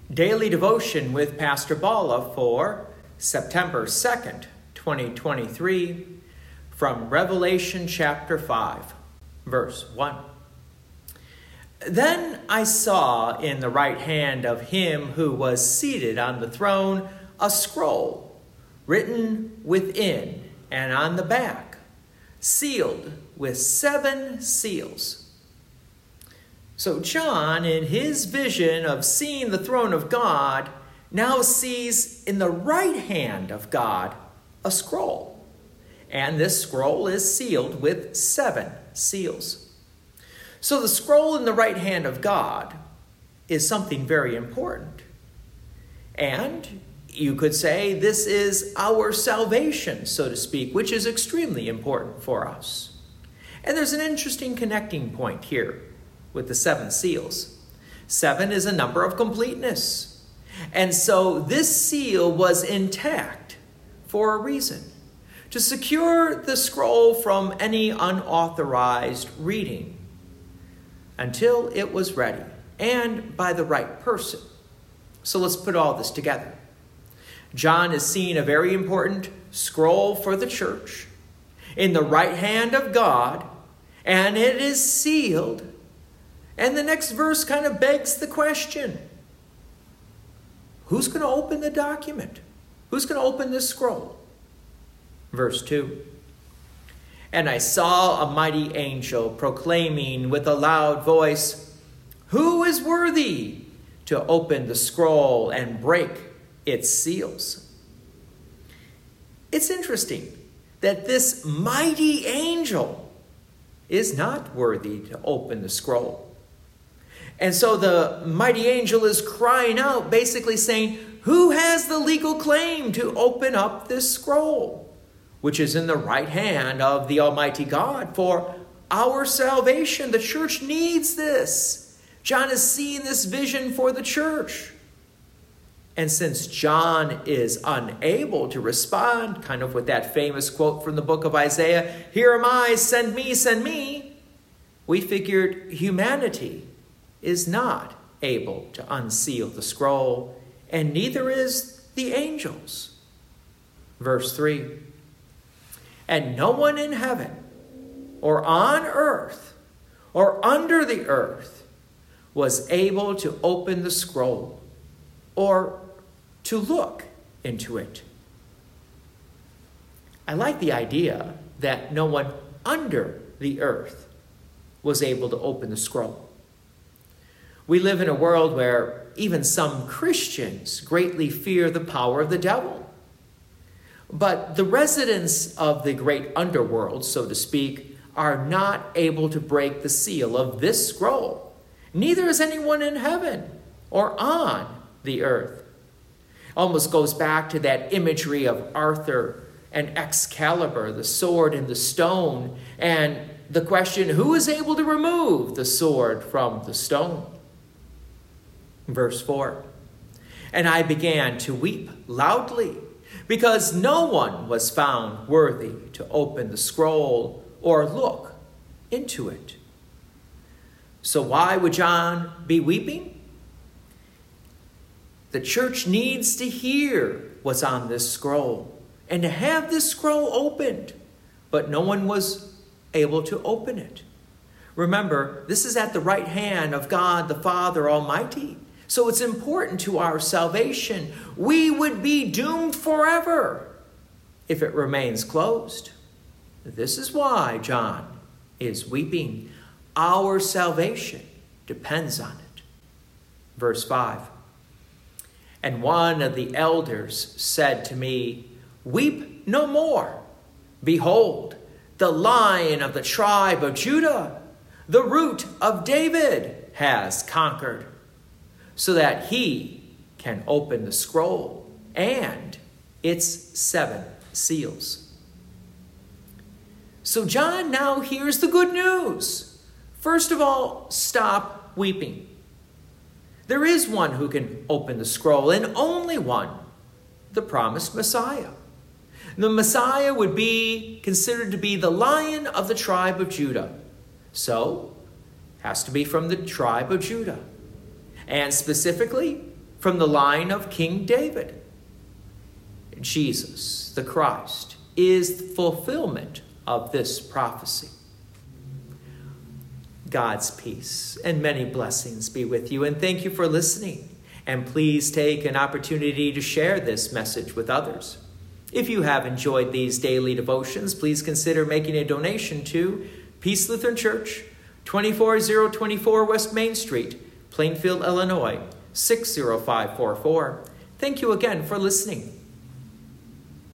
Daily Devotion with Pastor Bala for September 2nd, 2023, from Revelation chapter 5, verse 1. Then I saw in the right hand of him who was seated on the throne a scroll written within and on the back, sealed with 7 seals. So John, in his vision of seeing the throne of God, now sees in the right hand of God a scroll. And this scroll is sealed with 7 seals. So the scroll in the right hand of God is something very important. And you could say this is our salvation, so to speak, which is extremely important for us. And there's an interesting connecting point here with the 7 seals. 7 is a number of completeness. And so this seal was intact for a reason: to secure the scroll from any unauthorized reading until it was ready and by the right person. So let's put all this together. John is seeing a very important scroll for the church in the right hand of God, and it is sealed. And the next verse kind of begs the question: who's going to open the document? Who's going to open this scroll? Verse 2. And I saw a mighty angel proclaiming with a loud voice, "Who is worthy to open the scroll and break its seals?" It's interesting that this mighty angel is not worthy to open the scroll. And so the mighty angel is crying out, basically saying, who has the legal claim to open up this scroll, which is in the right hand of the Almighty God for our salvation? The church needs this. John is seeing this vision for the church. And since John is unable to respond, kind of with that famous quote from the book of Isaiah, "Here am I, send me," we figured humanity is not able to unseal the scroll, and neither is the angels. Verse 3. And no one in heaven or on earth or under the earth was able to open the scroll or to look into it. I like the idea that no one under the earth was able to open the scroll. We live in a world where even some Christians greatly fear the power of the devil. But the residents of the great underworld, so to speak, are not able to break the seal of this scroll. Neither is anyone in heaven or on the earth. Almost goes back to that imagery of Arthur and Excalibur, the sword and the stone, and the question, who is able to remove the sword from the stone? Verse 4. And I began to weep loudly, because no one was found worthy to open the scroll or look into it. So why would John be weeping? The church needs to hear what's on this scroll and to have this scroll opened, but no one was able to open it. Remember, this is at the right hand of God the Father Almighty. So it's important to our salvation. We would be doomed forever if it remains closed. This is why John is weeping. Our salvation depends on it. Verse 5. And one of the elders said to me, "Weep no more. Behold, the Lion of the tribe of Judah, the Root of David, has conquered, so that he can open the scroll and its 7 seals." So John now hears the good news. First of all, stop weeping. There is one who can open the scroll, and only one, the promised Messiah. The Messiah would be considered to be the Lion of the tribe of Judah. So, has to be from the tribe of Judah. And specifically, from the line of King David. Jesus, the Christ, is the fulfillment of this prophecy. God's peace and many blessings be with you, and thank you for listening. And please take an opportunity to share this message with others. If you have enjoyed these daily devotions, please consider making a donation to Peace Lutheran Church, 24024 West Main Street, Plainfield, Illinois, 60544. Thank you again for listening.